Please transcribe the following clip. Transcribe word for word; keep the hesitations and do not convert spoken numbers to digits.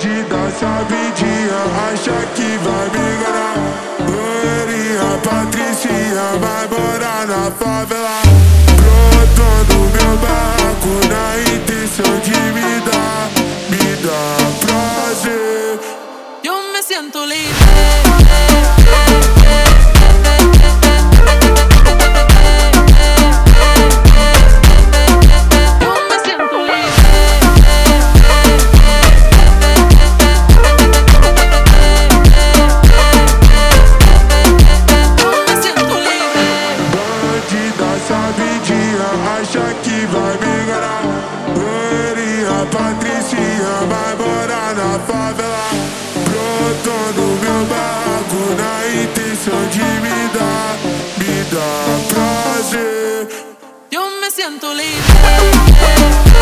Bandida sabidinha, acha que vai me enganar. Loirinha, Patricinha, vai morar na favela. Brotando meu barraco na intenção de me dar, me dar prazer. Yo me siento libre. Acha que vai me enganar. Loirinha, Patricinha, vai morar na favela. Brotando meu barraco na intenção de me dar, me dar prazer. Yo me siento libre.